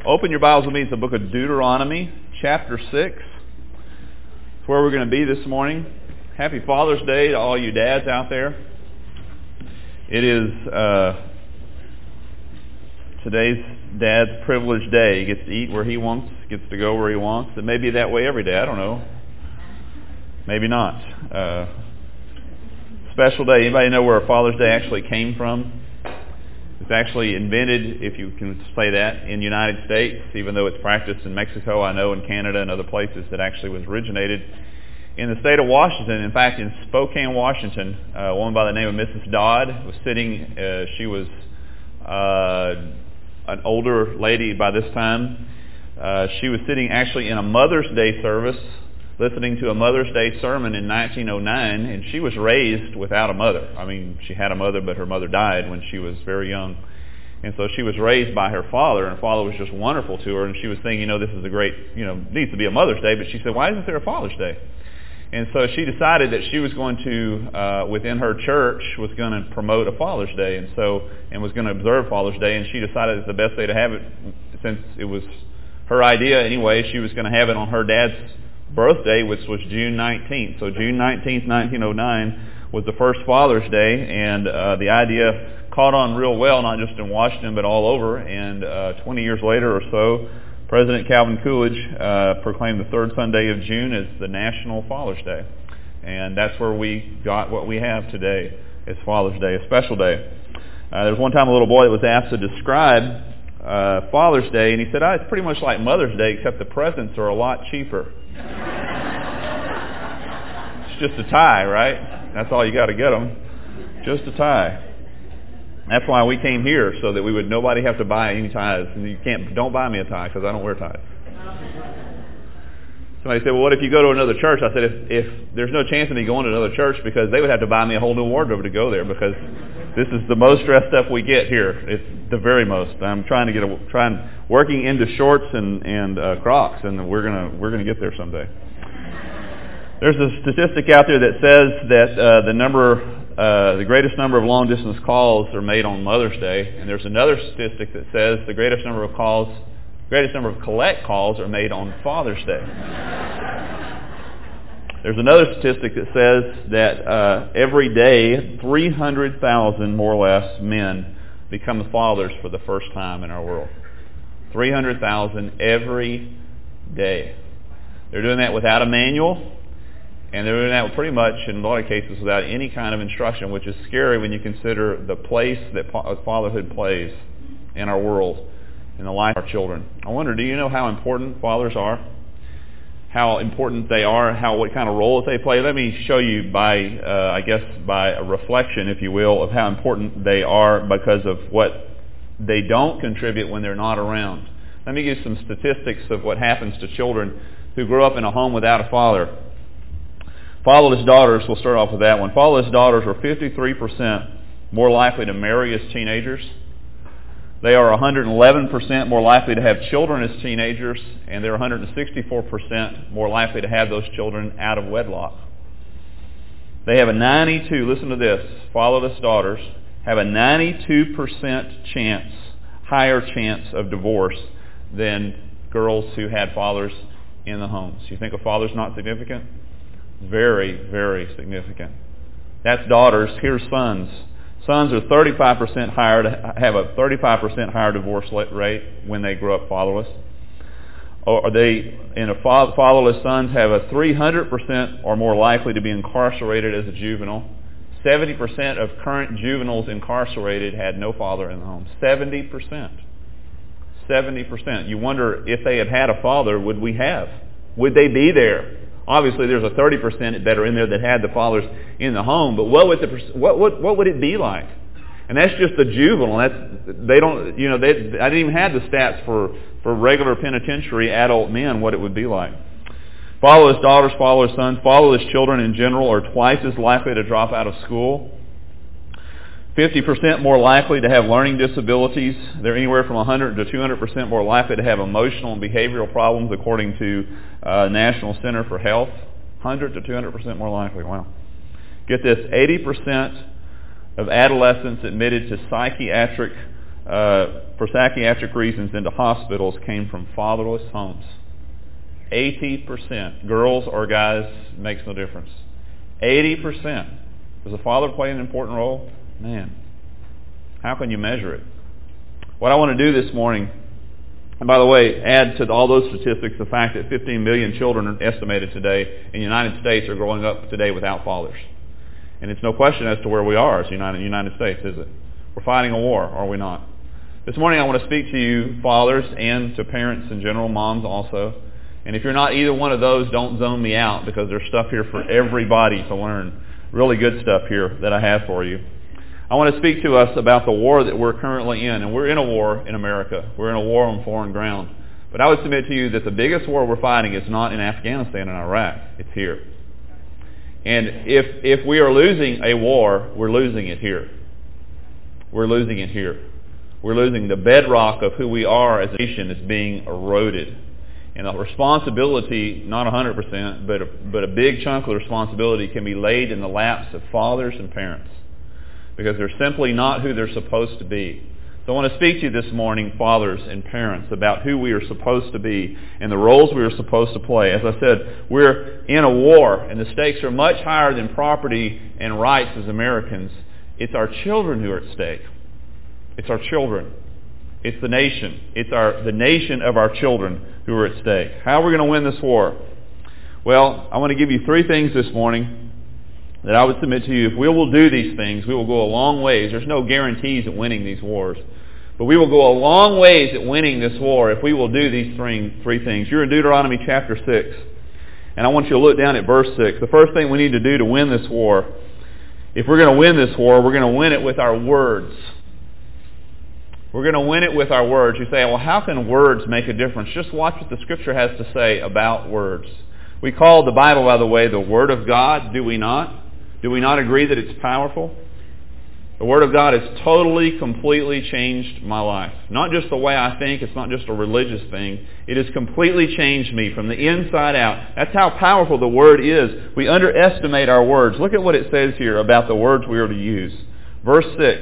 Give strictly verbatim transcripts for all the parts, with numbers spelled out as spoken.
Open your Bibles with me to the book of Deuteronomy, chapter six. It's where we're going to be this morning. Happy Father's Day to all you dads out there. It is uh, today's dad's privileged day. He gets to eat where he wants, gets to go where he wants. It may be that way every day. I don't know. Maybe not. Uh, special day. Anybody know where Father's Day actually came from? It's actually invented, if you can say that, in the United States, even though it's practiced in Mexico, I know, in Canada and other places. That actually was originated in the state of Washington. In fact, in Spokane, Washington, a woman by the name of Missus Dodd was sitting. Uh, she was uh, an older lady by this time. Uh, she was sitting actually in a Mother's Day service, listening to a Mother's Day sermon in nineteen oh nine, and she was raised without a mother. I mean, she had a mother, but her mother died when she was very young. And so she was raised by her father, and her father was just wonderful to her, and she was thinking, you know, this is a great, you know, needs to be a Mother's Day, but she said, why isn't there a Father's Day? And so she decided that she was going to, uh, within her church, was going to promote a Father's Day, and so, and was going to observe Father's Day, and she decided that the best day to have it, since it was her idea anyway, she was going to have it on her dad's birthday, which was June nineteenth. So June nineteenth, nineteen oh nine was the first Father's Day, and uh, the idea caught on real well, not just in Washington, but all over. And uh, twenty years later or so, President Calvin Coolidge uh, proclaimed the third Sunday of June as the National Father's Day. And that's where we got what we have today as Father's Day, a special day. Uh, there was one time a little boy that was asked to describe uh, Father's Day, and he said, oh, it's pretty much like Mother's Day, except the presents are a lot cheaper. It's just a tie, right? That's all you got to get them. Just a tie. That's why we came here, so that we would nobody have to buy any ties. And you can't, don't buy me a tie, because I don't wear ties. Somebody said, well, what if you go to another church? I said, if, if there's no chance of me going to another church, because they would have to buy me a whole new wardrobe to go there, because this is the most dressed up we get here. It's the very most. I'm trying to get a, trying working into shorts and and uh, Crocs, and we're gonna we're gonna get there someday. There's a statistic out there that says that uh, the number, uh, the greatest number of long distance calls are made on Mother's Day, and there's another statistic that says the greatest number of calls, greatest number of collect calls are made on Father's Day. There's another statistic that says that uh, every day, three hundred thousand more or less men become fathers for the first time in our world. three hundred thousand every day. They're doing that without a manual, and they're doing that pretty much, in a lot of cases, without any kind of instruction, which is scary when you consider the place that fatherhood plays in our world, in the life of our children. I wonder, do you know how important fathers are? How important they are, how what kind of roles they play. Let me show you by, uh, I guess, by a reflection, if you will, of how important they are because of what they don't contribute when they're not around. Let me give you some statistics of what happens to children who grow up in a home without a father. Fatherless daughters, we'll start off with that one. Fatherless daughters are fifty-three percent more likely to marry as teenagers. They are one hundred eleven percent more likely to have children as teenagers, and they're one hundred sixty-four percent more likely to have those children out of wedlock. They have a ninety-two, listen to this, fatherless daughters have a ninety-two percent chance, higher chance of divorce than girls who had fathers in the homes. You think a father's not significant? Very, very significant. That's daughters. Here's sons. Sons are thirty-five percent higher to have a thirty-five percent higher divorce rate when they grow up fatherless. Or they, in a fatherless sons have a three hundred percent or more likely to be incarcerated as a juvenile. seventy percent of current juveniles incarcerated had no father in the home. seventy percent. seventy percent. You wonder if they had had a father, would we have? Would they be there? Obviously, there's a thirty percent that are in there that had the fathers in the home, but what would the what what what would it be like? And that's just the juvenile. That's they don't you know they I didn't even have the stats for for regular penitentiary adult men what it would be like. Fatherless daughters, fatherless sons, fatherless children in general are twice as likely to drop out of school. fifty percent more likely to have learning disabilities. They're anywhere from one hundred to two hundred percent more likely to have emotional and behavioral problems, according to uh, National Center for Health. one hundred to two hundred percent more likely. Wow. Get this, eighty percent of adolescents admitted to psychiatric uh, for psychiatric reasons into hospitals came from fatherless homes. eighty percent. Girls or guys, makes no difference. eighty percent. Does the father play an important role? Man, how can you measure it? What I want to do this morning, and by the way, add to all those statistics the fact that fifteen million children are estimated today in the United States are growing up today without fathers. And it's no question as to where we are as the United, United States, is it? We're fighting a war, are we not? This morning I want to speak to you fathers and to parents in general, moms also. And if you're not either one of those, don't zone me out, because there's stuff here for everybody to learn. Really good stuff here that I have for you. I want to speak to us about the war that we're currently in. And we're in a war in America. We're in a war on foreign ground. But I would submit to you that the biggest war we're fighting is not in Afghanistan and Iraq. It's here. And if if we are losing a war, we're losing it here. We're losing it here. We're losing the bedrock of who we are as a nation is being eroded. And the responsibility, not one hundred percent, but a, but a big chunk of the responsibility can be laid in the laps of fathers and parents, because they're simply not who they're supposed to be. So I want to speak to you this morning, fathers and parents, about who we are supposed to be and the roles we are supposed to play. As I said, we're in a war, and the stakes are much higher than property and rights as Americans. It's our children who are at stake. It's our children. It's the nation. It's our the nation of our children who are at stake. How are we going to win this war? Well, I want to give you three things this morning that I would submit to you. If we will do these things, we will go a long ways. There's no guarantees at winning these wars. But we will go a long ways at winning this war if we will do these three, three things. You're in Deuteronomy chapter six. And I want you to look down at verse six. The first thing we need to do to win this war, if we're going to win this war, we're going to win it with our words. We're going to win it with our words. You say, well, how can words make a difference? Just watch what the Scripture has to say about words. We call the Bible, by the way, the Word of God, do we not? Do we not agree that it's powerful? The Word of God has totally, completely changed my life. Not just the way I think. It's not just a religious thing. It has completely changed me from the inside out. That's how powerful the Word is. We underestimate our words. Look at what it says here about the words we are to use. Verse six.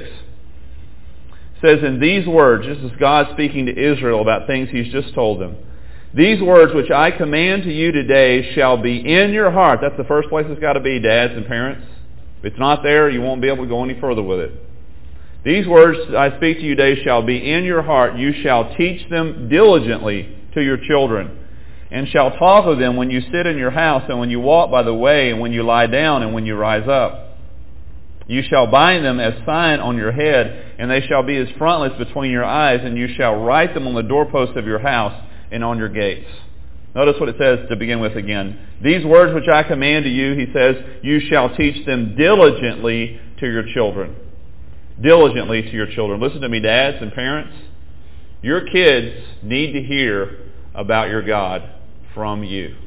Says, in these words, this is God speaking to Israel about things He's just told them. These words which I command to you today shall be in your heart. That's the first place it's got to be, dads and parents. If it's not there, you won't be able to go any further with it. These words I speak to you today shall be in your heart. You shall teach them diligently to your children, and shall talk of them when you sit in your house, and when you walk by the way, and when you lie down, and when you rise up. You shall bind them as sign on your head, and they shall be as frontlets between your eyes, and you shall write them on the doorposts of your house and on your gates. Notice what it says to begin with again. These words which I command to you, he says, you shall teach them diligently to your children. Diligently to your children. Listen to me, dads and parents. Your kids need to hear about your God from you.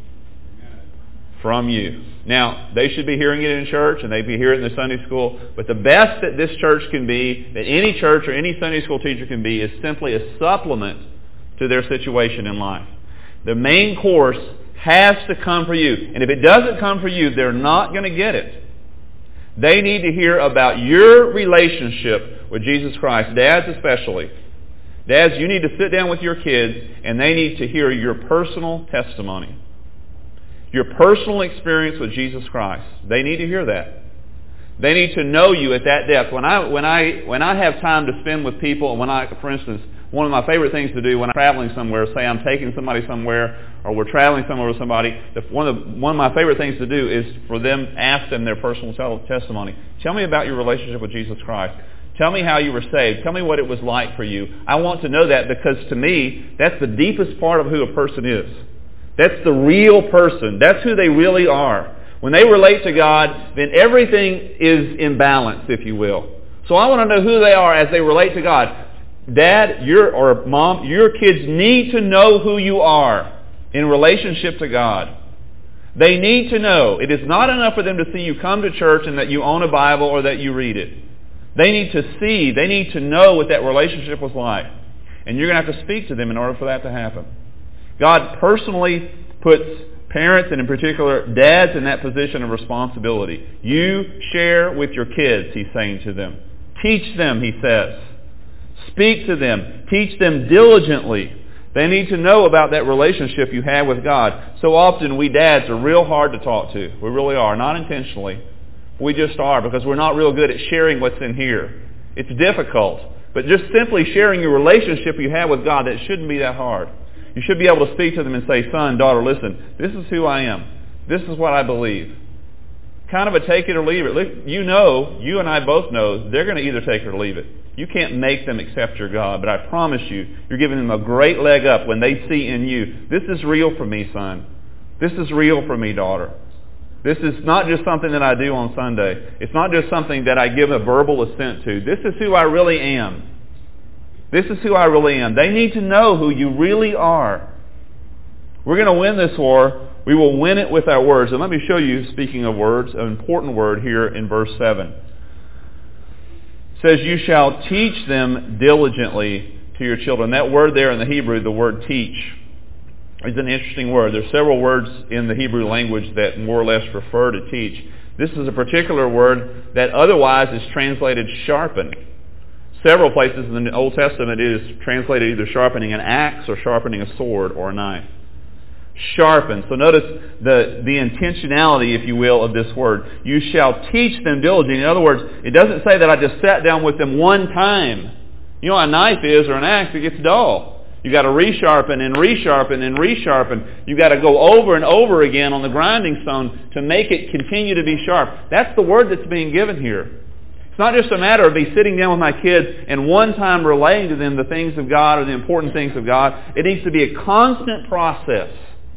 From you. Now, they should be hearing it in church, and they'd be hearing it in the Sunday school, but the best that this church can be, that any church or any Sunday school teacher can be, is simply a supplement to their situation in life. The main course has to come for you, and if it doesn't come for you, they're not going to get it. They need to hear about your relationship with Jesus Christ, dads especially. Dads, you need to sit down with your kids, and they need to hear your personal testimony. Your personal experience with Jesus Christ. They need to hear that. They need to know you at that depth. When I when I when I have time to spend with people, and when I, for instance, one of my favorite things to do when I'm traveling somewhere, say I'm taking somebody somewhere, or we're traveling somewhere with somebody, one of the, one of my favorite things to do is for them ask them their personal testimony. Tell me about your relationship with Jesus Christ. Tell me how you were saved. Tell me what it was like for you. I want to know that, because to me, that's the deepest part of who a person is. That's the real person. That's who they really are. When they relate to God, then everything is in balance, if you will. So I want to know who they are as they relate to God. Dad, your or mom, your kids need to know who you are in relationship to God. They need to know. It is not enough for them to see you come to church and that you own a Bible or that you read it. They need to see, they need to know what that relationship was like. And you're going to have to speak to them in order for that to happen. God personally puts parents, and in particular dads, in that position of responsibility. You share with your kids, he's saying to them. Teach them, he says. Speak to them. Teach them diligently. They need to know about that relationship you have with God. So often we dads are real hard to talk to. We really are. Not intentionally. We just are, because we're not real good at sharing what's in here. It's difficult. But just simply sharing your relationship you have with God, that shouldn't be that hard. You should be able to speak to them and say, son, daughter, listen, this is who I am. This is what I believe. Kind of a take it or leave it. You know, you and I both know, they're going to either take it or leave it. You can't make them accept your God, but I promise you, you're giving them a great leg up when they see in you, this is real for me, son. This is real for me, daughter. This is not just something that I do on Sunday. It's not just something that I give a verbal assent to. This is who I really am. This is who I really am. They need to know who you really are. We're going to win this war. We will win it with our words. And let me show you, speaking of words, an important word here in verse seven. It says, you shall teach them diligently to your children. That word there in the Hebrew, the word teach, is an interesting word. There's several words in the Hebrew language that more or less refer to teach. This is a particular word that otherwise is translated sharpen. Several places in the Old Testament it is translated either sharpening an axe or sharpening a sword or a knife. Sharpen. So notice the, the intentionality, if you will, of this word. You shall teach them diligently. In other words, it doesn't say that I just sat down with them one time. You know what a knife is or an axe, it gets dull. You've got to resharpen and resharpen and resharpen. You've got to go over and over again on the grinding stone to make it continue to be sharp. That's the word that's being given here. It's not just a matter of me sitting down with my kids and one time relaying to them the things of God or the important things of God. It needs to be a constant process.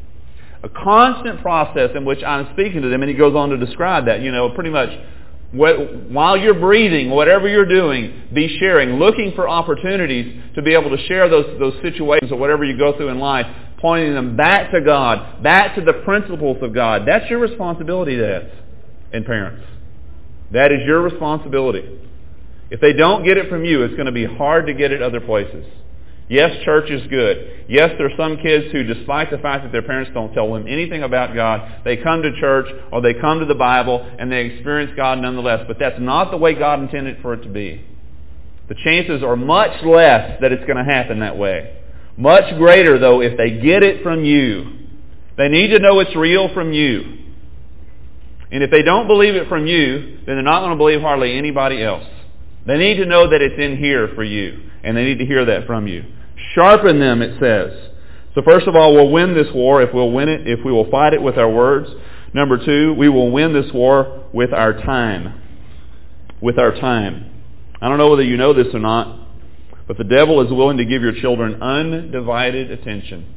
A constant process in which I'm speaking to them, and he goes on to describe that. You know, pretty much, what, while you're breathing, whatever you're doing, be sharing, looking for opportunities to be able to share those, those situations or whatever you go through in life, pointing them back to God, back to the principles of God. That's your responsibility, dads and parents. That is your responsibility. If they don't get it from you, it's going to be hard to get it other places. Yes, church is good. Yes, there are some kids who, despite the fact that their parents don't tell them anything about God, they come to church or they come to the Bible and they experience God nonetheless. But that's not the way God intended for it to be. The chances are much less that it's going to happen that way. Much greater, though, if they get it from you. They need to know it's real from you. And if they don't believe it from you, then they're not going to believe hardly anybody else. They need to know that it's in here for you. And they need to hear that from you. Sharpen them, it says. So first of all, we'll win this war if we'll win it, if we will fight it with our words. Number two, we will win this war with our time. With our time. I don't know whether you know this or not, but the devil is willing to give your children undivided attention.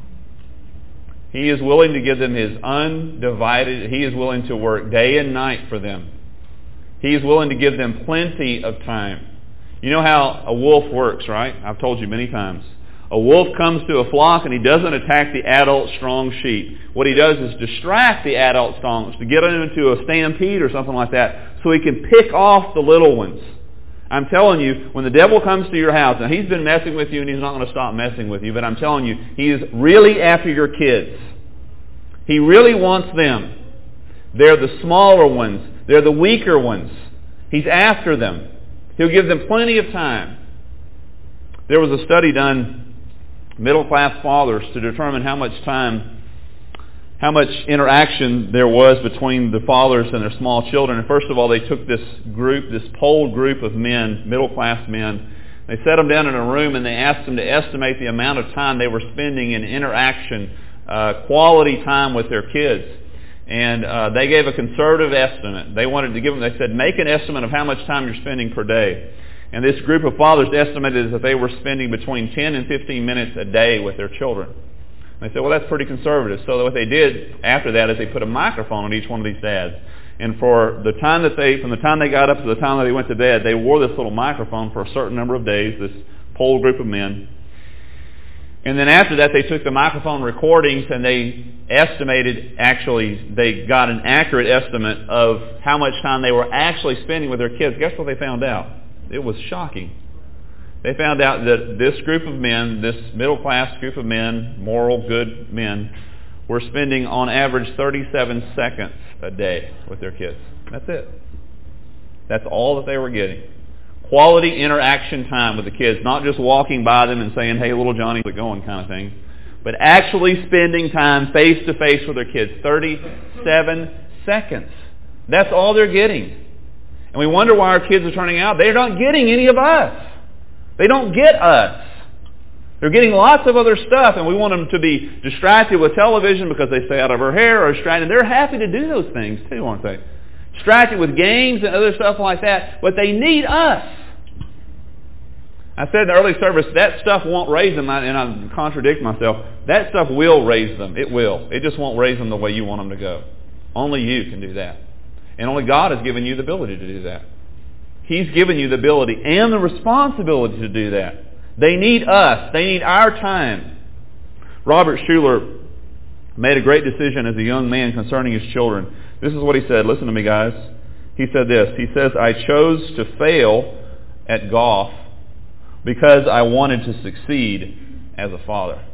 He is willing to give them his undivided, he is willing to work day and night for them. He is willing to give them plenty of time. You know how a wolf works, right? I've told you many times. A wolf comes to a flock and he doesn't attack the adult strong sheep. What he does is distract the adult strong to get them into a stampede or something like that so he can pick off the little ones. I'm telling you, when the devil comes to your house, now he's been messing with you and he's not going to stop messing with you, but I'm telling you, he is really after your kids. He really wants them. They're the smaller ones. They're the weaker ones. He's after them. He'll give them plenty of time. There was a study done, middle-class fathers, to determine how much time, how much interaction there was between the fathers and their small children. And first of all, they took this group, this polled group of men, middle-class men. They set them down in a room and they asked them to estimate the amount of time they were spending in interaction, uh, quality time with their kids. And uh, they gave a conservative estimate. They wanted to give them, they said, make an estimate of how much time you're spending per day. And this group of fathers estimated that they were spending between ten and fifteen minutes a day with their children. And they said, well, that's pretty conservative. So what they did after that is they put a microphone on each one of these dads. And for the time that they, from the time they got up to the time that they went to bed, they wore this little microphone for a certain number of days, this polled group of men. And then after that, they took the microphone recordings and they estimated, actually, they got an accurate estimate of how much time they were actually spending with their kids. Guess what they found out? It was shocking. They found out that this group of men, this middle-class group of men, moral, good men, were spending on average thirty-seven seconds a day with their kids. That's it. That's all that they were getting. quality interaction time with the kids, not just walking by them and saying, hey, little Johnny, how's it going kind of thing, but actually spending time face to face with their kids. thirty-seven seconds. That's all they're getting. And we wonder why our kids are turning out. They're not getting any of us. They don't get us. They're getting lots of other stuff, and we want them to be distracted with television because they stay out of our hair, or distracted. They're happy to do those things too, aren't they? Distracted with games and other stuff like that, but they need us. I said in the early service, that stuff won't raise them, and I contradict myself. That stuff will raise them. It will. It just won't raise them the way you want them to go. Only you can do that. And only God has given you the ability to do that. He's given you the ability and the responsibility to do that. They need us. They need our time. Robert Schuller made a great decision as a young man concerning his children. This is what he said. Listen to me, guys. He said this. He says, I chose to fail at golf because I wanted to succeed as a father.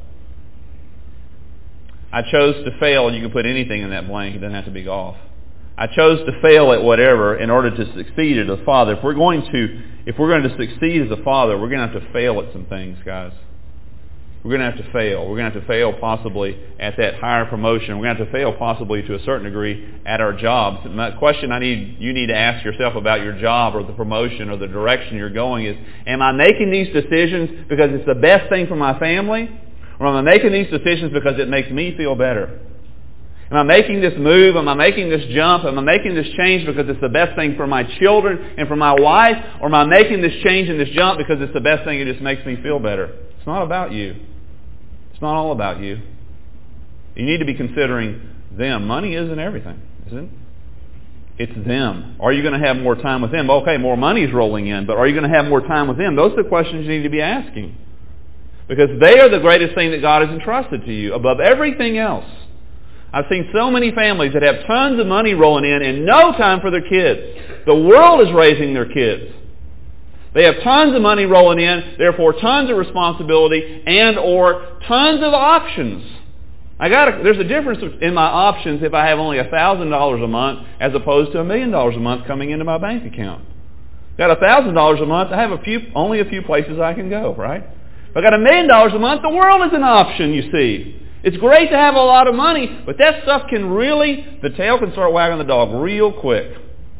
I chose to fail, and you can put anything in that blank. It doesn't have to be golf. I chose to fail at whatever in order to succeed as a father. If we're going to, if we're going to succeed as a father, we're going to have to fail at some things, guys. We're going to have to fail. We're going to have to fail possibly at that higher promotion. We're going to have to fail possibly to a certain degree at our jobs. And the question I need you need to ask yourself about your job or the promotion or the direction you're going is, am I making these decisions because it's the best thing for my family? Or am I making these decisions because it makes me feel better? Am I making this move? Am I making this jump? Am I making this change because it's the best thing for my children and for my wife? Or am I making this change and this jump because it's the best thing, it just makes me feel better? It's not about you. It's not all about you. You need to be considering them. Money isn't everything, is it? It's them. Are you going to have more time with them? Okay, more money is rolling in, but are you going to have more time with them? Those are the questions you need to be asking. Because they are the greatest thing that God has entrusted to you above everything else. I've seen so many families that have tons of money rolling in and no time for their kids. The world is raising their kids. They have tons of money rolling in, therefore tons of responsibility and or tons of options. I got there's a difference in my options if I have only a thousand dollars a month as opposed to a million dollars a month coming into my bank account. Got a thousand dollars a month, I have a few only a few places I can go, right? If I got a million dollars a month, the world is an option, you see. It's great to have a lot of money, but that stuff can really, the tail can start wagging the dog real quick.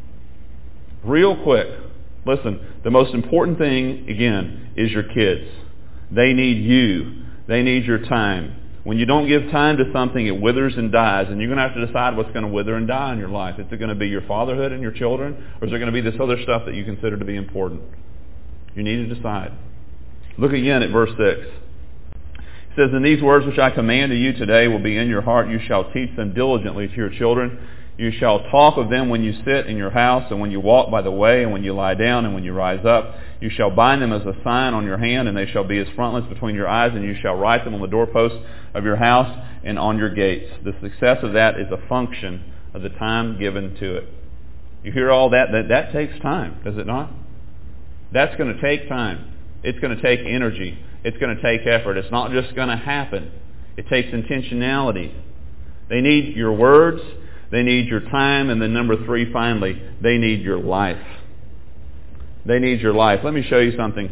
Real quick. Listen, the most important thing, again, is your kids. They need you. They need your time. When you don't give time to something, it withers and dies, and you're going to have to decide what's going to wither and die in your life. Is it going to be your fatherhood and your children, or is it going to be this other stuff that you consider to be important? You need to decide. Look again at verse six. It says, and these words which I command to you today will be in your heart. You shall teach them diligently to your children. You shall talk of them when you sit in your house, and when you walk by the way, and when you lie down, and when you rise up. You shall bind them as a sign on your hand, and they shall be as frontlets between your eyes, and you shall write them on the doorposts of your house and on your gates. The success of that is a function of the time given to it. You hear all that? That, that takes time, does it not? That's going to take time. It's going to take energy. It's going to take effort. It's not just going to happen. It takes intentionality. They need your words. They need your time. And then number three, finally, they need your life. They need your life. Let me show you something.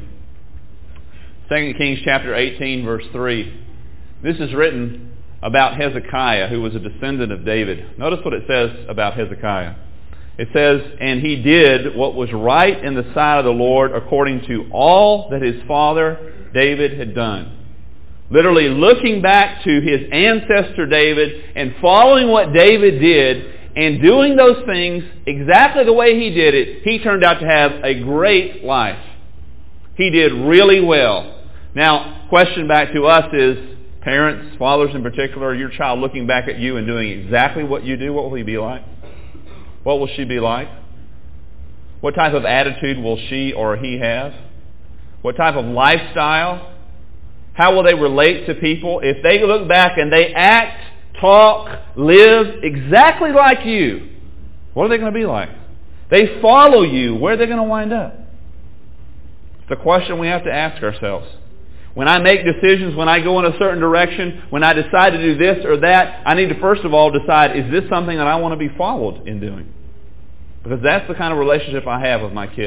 Second Kings chapter eighteen, verse three. This is written about Hezekiah, who was a descendant of David. Notice what it says about Hezekiah. It says, and he did what was right in the sight of the Lord according to all that his father David had done. Literally looking back to his ancestor David and following what David did and doing those things exactly the way he did it, he turned out to have a great life. He did really well. Now, question back to us is, parents, fathers in particular, your child looking back at you and doing exactly what you do, what will he be like? What will she be like? What type of attitude will she or he have? What type of lifestyle? How will they relate to people? If they look back and they act, talk, live exactly like you, what are they going to be like? They follow you. Where are they going to wind up? It's the question we have to ask ourselves. When I make decisions, when I go in a certain direction, when I decide to do this or that, I need to first of all decide, is this something that I want to be followed in doing? Because that's the kind of relationship I have with my kids.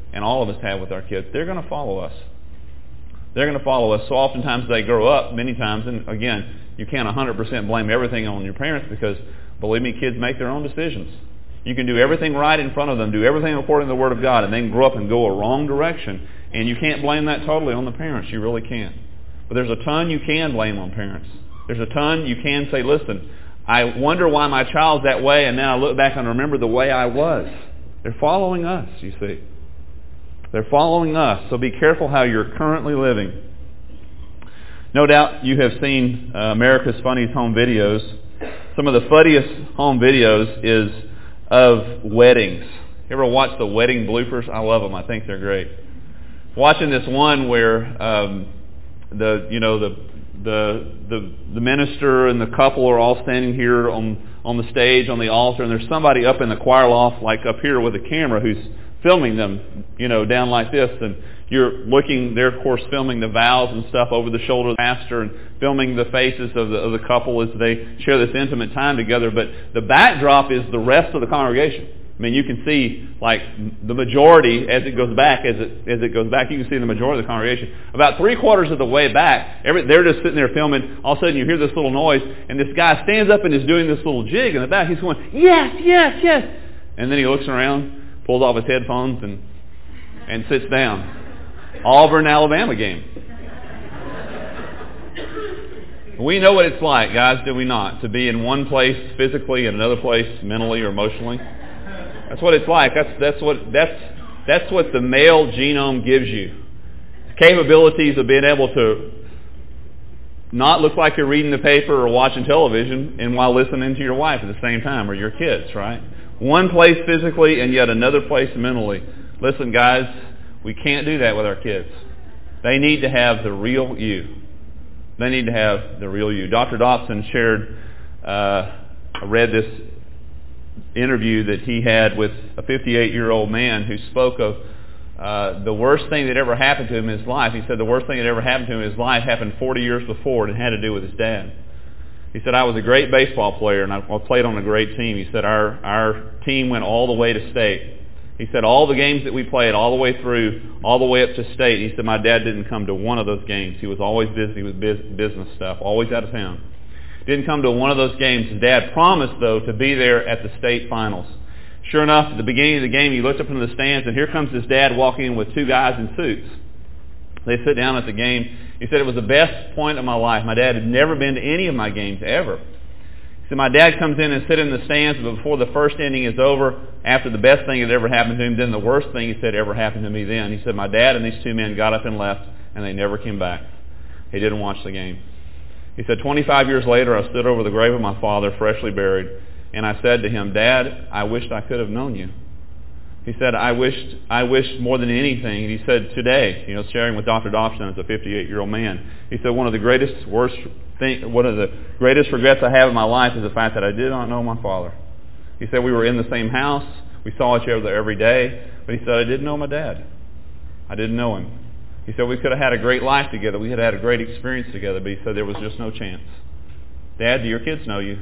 and all of us have with our kids, they're going to follow us. They're going to follow us. So oftentimes they grow up, many times, and again, you can't one hundred percent blame everything on your parents because, believe me, kids make their own decisions. You can do everything right in front of them, do everything according to the Word of God, and then grow up and go a wrong direction. And you can't blame that totally on the parents. You really can't. But there's a ton you can blame on parents. There's a ton you can say, listen, I wonder why my child's that way, and then I look back and remember the way I was. They're following us, you see. They're following us, so be careful how you're currently living. No doubt you have seen uh, America's Funniest Home Videos. Some of the funniest home videos is of weddings. You ever watch the wedding bloopers? I love them. I think they're great. Watching this one where um, the you know the the the the minister and the couple are all standing here on on the stage on the altar, and there's somebody up in the choir loft, like up here with a camera, who's filming them, you know, down like this, and you're looking, they're of course filming the vows and stuff over the shoulder of the pastor and filming the faces of the, of the couple as they share this intimate time together. But the backdrop is the rest of the congregation. I mean, you can see like the majority as it goes back, as it as it goes back, you can see the majority of the congregation. About three quarters of the way back, every, they're just sitting there filming. All of a sudden, you hear this little noise, and this guy stands up and is doing this little jig in the back. He's going, yes, yes, yes, and then he looks around, pulls off his headphones, and and sits down. Auburn, Alabama game. We know what it's like, guys, do we not? To be in one place physically and another place mentally or emotionally. That's what it's like. That's that's what that's that's what the male genome gives you. Capabilities of being able to not look like you're reading the paper or watching television and while listening to your wife at the same time, or your kids, right? One place physically and yet another place mentally. Listen, guys, we can't do that with our kids. They need to have the real you. They need to have the real you. Doctor Dobson shared, uh, I read this interview that he had with a fifty-eight-year-old man who spoke of uh, the worst thing that ever happened to him in his life. He said the worst thing that ever happened to him in his life happened forty years before, and it had to do with his dad. He said, I was a great baseball player, and I played on a great team. He said, our, our team went all the way to state. He said, all the games that we played, all the way through, all the way up to state, he said, my dad didn't come to one of those games. He was always busy with business stuff, always out of town. Didn't come to one of those games. His dad promised, though, to be there at the state finals. Sure enough, at the beginning of the game, he looked up into the stands, and here comes his dad walking in with two guys in suits. They sit down at the game. He said, it was the best point of my life. My dad had never been to any of my games, ever. He said, my dad comes in and sits in the stands, but before the first inning is over, after the best thing that ever happened to him, then the worst thing, he said, ever happened to me then. He said, my dad and these two men got up and left, and they never came back. He didn't watch the game. He said, twenty-five years later, I stood over the grave of my father, freshly buried, and I said to him, Dad, I wished I could have known you. He said, I wished, I wished more than anything. And he said, today, you know, sharing with Doctor Dobson as a fifty-eight-year-old man, he said, one of the greatest, worst thing, one of the greatest regrets I have in my life is the fact that I did not know my father. He said, we were in the same house. We saw each other every day. But he said, I didn't know my dad. I didn't know him. He said, we could have had a great life together. We had had a great experience together. But he said, there was just no chance. Dad, do your kids know you?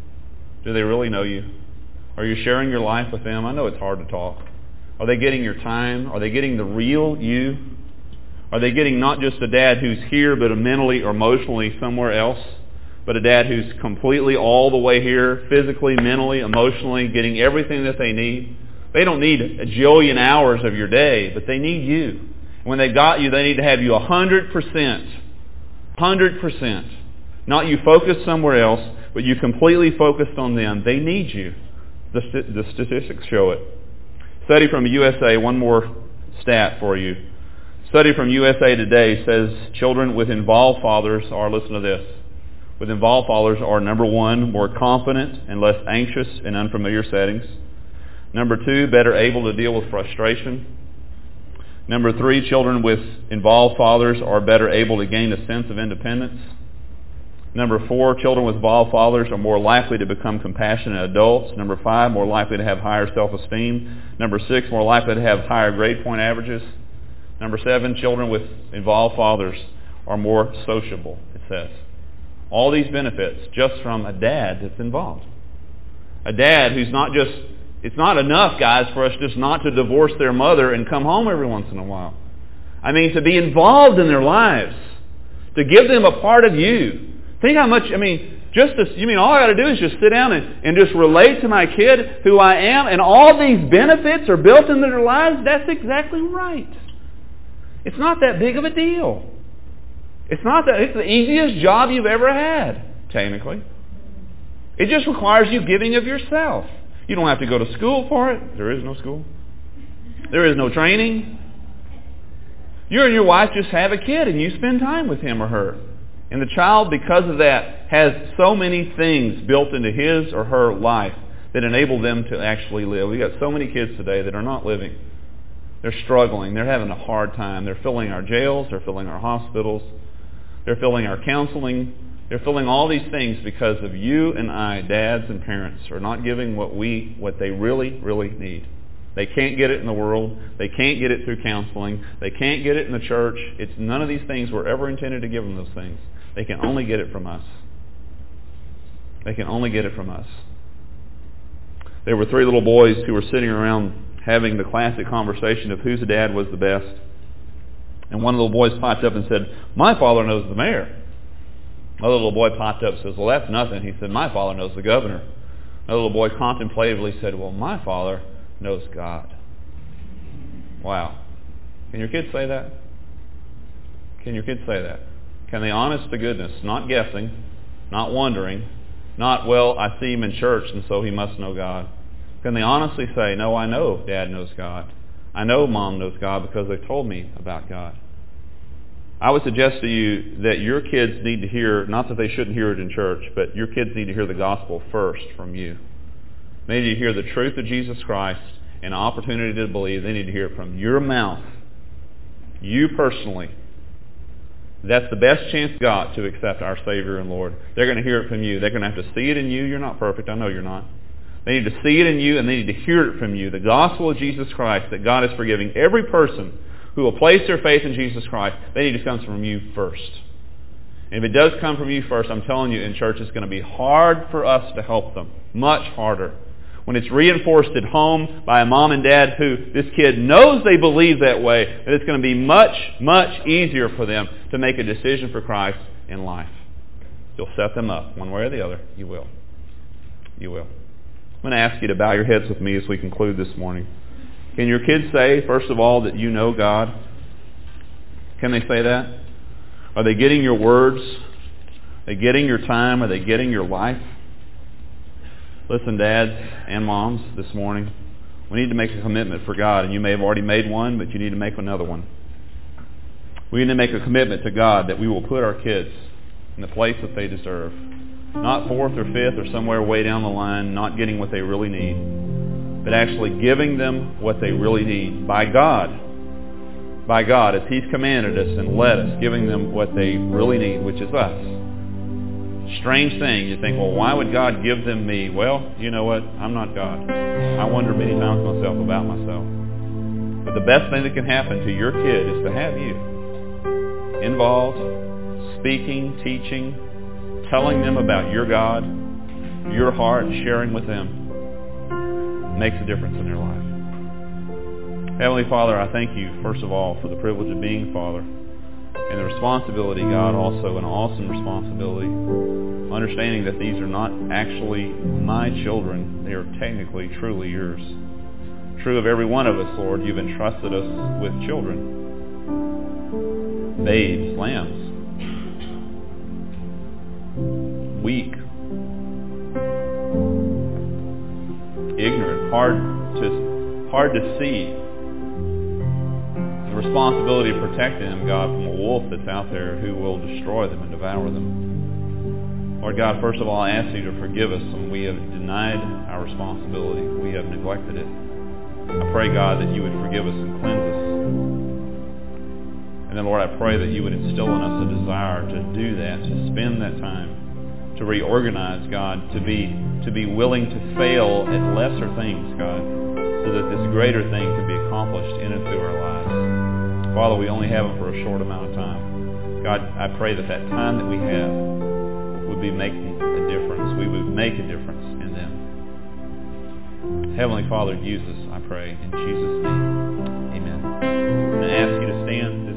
Do they really know you? Are you sharing your life with them? I know it's hard to talk. Are they getting your time? Are they getting the real you? Are they getting not just a dad who's here but mentally or emotionally somewhere else, but a dad who's completely all the way here, physically, mentally, emotionally, getting everything that they need? They don't need a jillion hours of your day, but they need you. When they got you, they need to have you one hundred percent. one hundred percent. Not you focused somewhere else, but you completely focused on them. They need you. The, st- the statistics show it. Study from U S A, one more stat for you. Study from U S A Today says children with involved fathers are, listen to this, with involved fathers are, number one, more confident and less anxious in unfamiliar settings. Number two, better able to deal with frustration. Number three, children with involved fathers are better able to gain a sense of independence. Number four, children with involved fathers are more likely to become compassionate adults. Number five, more likely to have higher self-esteem. Number six, more likely to have higher grade point averages. Number seven, children with involved fathers are more sociable, it says. All these benefits just from a dad that's involved. A dad who's not just It's not enough, guys, for us just not to divorce their mother and come home every once in a while. I mean, to be involved in their lives. To give them a part of you. Think how much, I mean, just this, you mean all I got to do is just sit down and, and just relate to my kid who I am, and all these benefits are built into their lives? That's exactly right. It's not that big of a deal. It's not that, it's the easiest job you've ever had, technically. It just requires you giving of yourself. You don't have to go to school for it. There is no school. There is no training. You and your wife just have a kid and you spend time with him or her. And the child, because of that, has so many things built into his or her life that enable them to actually live. We've got so many kids today that are not living. They're struggling. They're having a hard time. They're filling our jails. They're filling our hospitals. They're filling our counseling. They're filling all these things because of you and I, dads and parents, are not giving what we, what they really, really need. They can't get it in the world. They can't get it through counseling. They can't get it in the church. It's none of these things were ever intended to give them those things. They can only get it from us. They can only get it from us. There were three little boys who were sitting around having the classic conversation of whose dad was the best. And one of the little boys popped up and said, "My father knows the mayor." Another little boy popped up and says, "Well, that's nothing." He said, "My father knows the governor." Another little boy contemplatively said, "Well, my father knows God." Wow. Can your kids say that? Can your kids say that? Can they, honest to goodness, not guessing, not wondering, not, well, I see him in church and so he must know God. Can they honestly say, no, I know Dad knows God. I know Mom knows God because they told me about God. I would suggest to you that your kids need to hear, not that they shouldn't hear it in church, but your kids need to hear the gospel first from you. They need to hear the truth of Jesus Christ and an opportunity to believe. They need to hear it from your mouth, you personally. That's the best chance got to accept our Savior and Lord. They're going to hear it from you. They're going to have to see it in you. You're not perfect. I know you're not. They need to see it in you, and they need to hear it from you. The gospel of Jesus Christ, that God is forgiving every person who will place their faith in Jesus Christ. They need to come from you first. And if it does come from you first, I'm telling you, in church, it's going to be hard for us to help them. Much harder. When it's reinforced at home by a mom and dad who this kid knows they believe that way, that it's going to be much, much easier for them to make a decision for Christ in life. You'll set them up one way or the other. You will. You will. I'm going to ask you to bow your heads with me as we conclude this morning. Can your kids say, first of all, that you know God? Can they say that? Are they getting your words? Are they getting your time? Are they getting your life? Listen, dads and moms, this morning, we need to make a commitment for God. And you may have already made one, but you need to make another one. We need to make a commitment to God that we will put our kids in the place that they deserve. Not fourth or fifth or somewhere way down the line, not getting what they really need, but actually giving them what they really need by God. By God, as He's commanded us and led us, giving them what they really need, which is us. Strange thing. You think, well, why would God give them me? Well, you know what? I'm not God. I wonder many times myself about myself. But the best thing that can happen to your kid is to have you involved, speaking, teaching, telling them about your God, your heart, sharing with them. Makes a difference in their life. Heavenly Father, I thank you, first of all, for the privilege of being Father. And the responsibility, God, also an awesome responsibility. Understanding that these are not actually my children. They are technically, truly yours. True of every one of us, Lord. You've entrusted us with children. Babes, lambs. Weak. Ignorant. Hard to, hard to see. The responsibility to protect them, God, from a wolf that's out there who will destroy them and devour them. Lord God, first of all, I ask you to forgive us when we have denied our responsibility. We have neglected it. I pray, God, that you would forgive us and cleanse us. And then, Lord, I pray that you would instill in us a desire to do that, to spend that time, to reorganize, God, to be, to be willing to fail at lesser things, God, so that this greater thing can be accomplished in and through our lives. Father, we only have them for a short amount of time. God, I pray that that time that we have would be making a difference. We would make a difference in them. Heavenly Father, use us, I pray. In Jesus' name, amen. I'm going to ask you to stand.